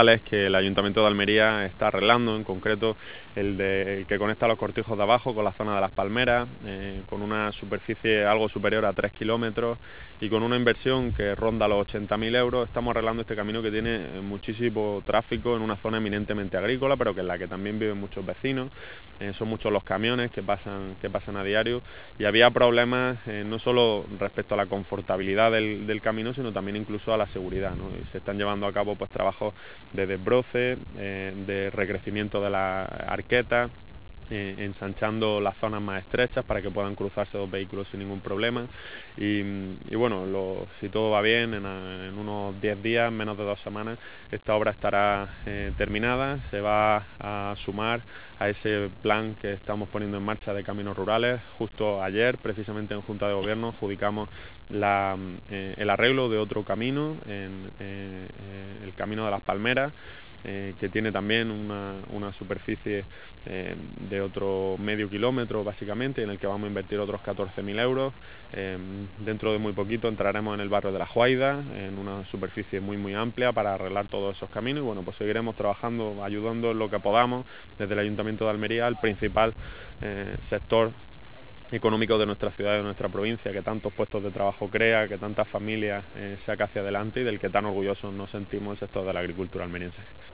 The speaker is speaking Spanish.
que el Ayuntamiento de Almería está arreglando, en concreto el que conecta los Cortijos de abajo con la zona de Las Palmeras, con una superficie algo superior a 3 kilómetros y con una inversión que ronda los 80.000 euros. Estamos arreglando este camino que tiene muchísimo tráfico en una zona eminentemente agrícola, pero que en la que también viven muchos vecinos. Son muchos los camiones que pasan a diario y había problemas no solo respecto a la confortabilidad del camino, sino también incluso a la seguridad, ¿no? Y se están llevando a cabo pues trabajos de desbroce, de recrecimiento de la arqueta, ensanchando las zonas más estrechas para que puedan cruzarse dos vehículos sin ningún problema y bueno, si todo va bien, en unos 10 días, menos de 2 semanas, esta obra estará terminada, se va a sumar a ese plan que estamos poniendo en marcha de caminos rurales. Justo ayer, precisamente en Junta de Gobierno, adjudicamos el arreglo de otro camino, el camino de Las Palmeras, que tiene también una superficie de otro medio kilómetro básicamente, en el que vamos a invertir otros 14.000 euros. Dentro de muy poquito entraremos en el barrio de La Juaida, en una superficie muy amplia para arreglar todos esos caminos y bueno, pues seguiremos trabajando, ayudando en lo que podamos desde el Ayuntamiento de Almería, el principal sector económico de nuestra ciudad y de nuestra provincia, que tantos puestos de trabajo crea, que tantas familias saca hacia adelante y del que tan orgullosos nos sentimos el sector de la agricultura almeriense.